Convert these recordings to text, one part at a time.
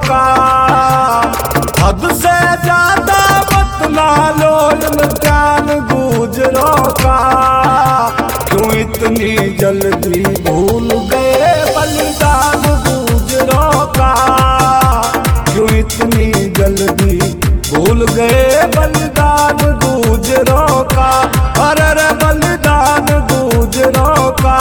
का। हद से ज्यादा मत ना लो इम्तिहान गुजरों का। क्यों इतनी जल्दी भूल गए बलिदान गुजरों का। क्यों इतनी जल्दी भूल गए बलिदान गुजरों का। अरे बलिदान गुजरों का।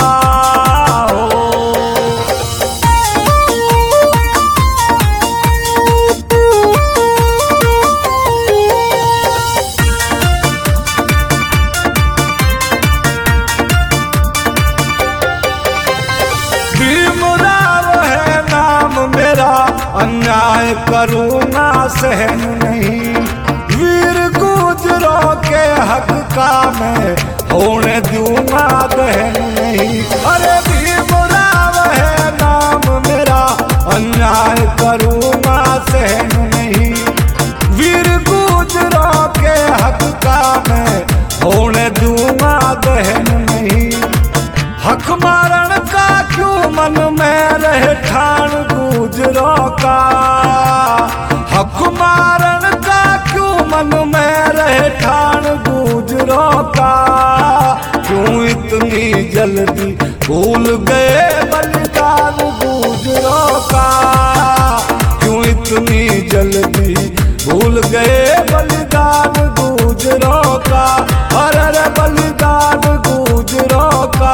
भीमराव है नाम मेरा, अन्याय करूँगा सहन नहीं। वीर गुजरों के हक का मैं होने दूंगा दहन नहीं। अरे भीमराव है नाम मेरा, अन्याय करूँगा सहन नहीं। वीर गुजरों के हक का मैं होने दूंगा दहन नहीं। हक मारण का क्यों मन में रहे ठान गुजरों का। हक मारण का क्यों मन में रहे ठान गुजरों का। क्यों इतनी जल्दी भूल गए बलिदान गुजरों का। क्यों इतनी जल्दी भूल गए बलिदान गुजरों का। अरे बलिदान गुजरों का।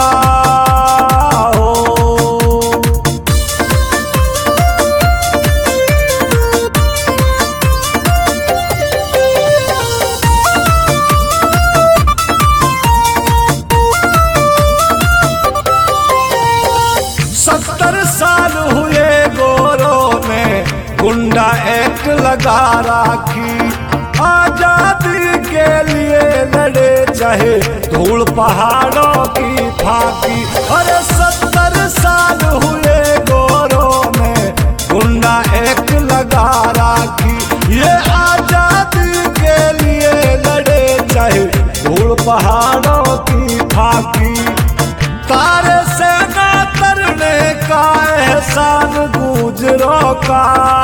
गुंडा एक्ट लगा राखी, आजादी के लिए लड़े चाहे धूल पहाड़ों की फाकी। अरे 70 साल हुए गोरों में गुंडा एक्ट लगा राखी। ये आजादी के लिए लड़े चाहे धूल पहाड़ों की फाकी। तारे से ना तरने का एहसान गुजरों का।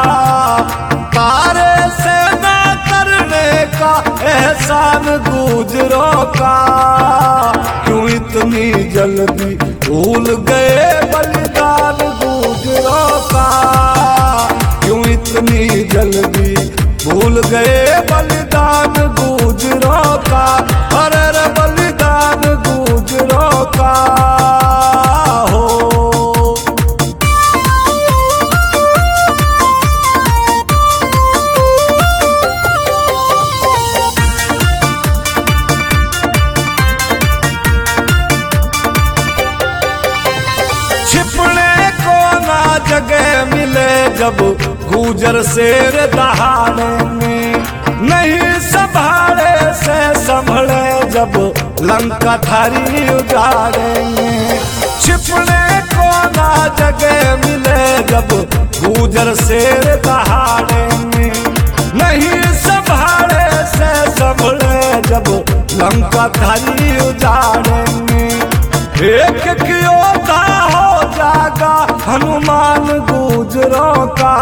तारे से ना तरने का एहसान गुजरों का। क्यों इतनी जल्दी भूल गए बलिदान गुजरों का। क्यों इतनी जल्दी भूल गए बलिदान गुजरों का। अरे बलिदान गुजरों का। जगह मिले जब गुजर शेर दहाड़ेंगे। नहीं संभाले से संभले जब लंका थारी उजाड़ेंगे। छिपने को ना जगह मिले जब गुजर शेर दहाड़ेंगे। नहीं संभाले से संभले जब लंका थारी उजाड़ेंगे। एक योद्धा हो जागा हनुमान गुजरों का।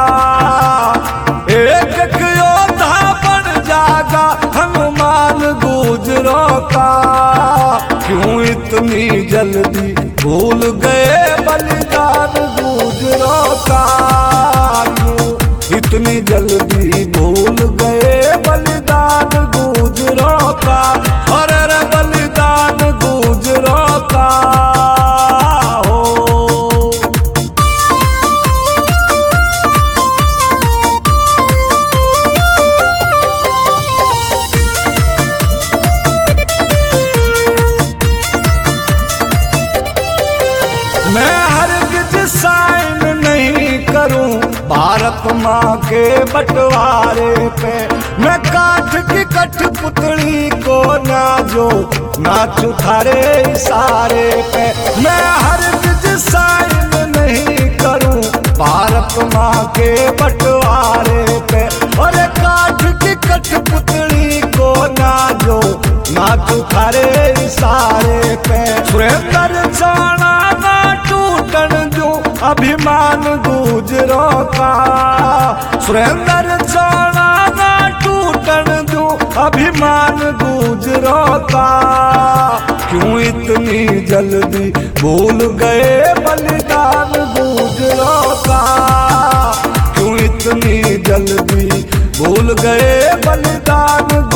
एक योद्धा बन जागा हनुमान गुजरों का। क्यों इतनी जल्दी भूल गए बलिदान गुजरों का। क्यों इतनी जल्दी भूल गए बलिदान गुजरों का। अरे बलिदान गुजरों का। मैं हरगिज साइन नहीं करूं भारत माँ के बंटवारे पे। मैं काठ की कठपुतली को नाचो नाचू थारे इशारे पे। मैं हरगिज साइन नहीं करूं भारत माँ के बंटवारे पे। और काठ की कठपुतली को नाचो नाचू थारे इशारे पे। सुरेंद्र जाना ना टूटन दूं अभिमान गुजरों का। सुरेंद्र चौड़ा ना टूटन दूं अभिमान गुजरों का। क्यों इतनी जल्दी भूल गए बलिदान गुजरों का। क्यों इतनी जल्दी भूल गए बलिदान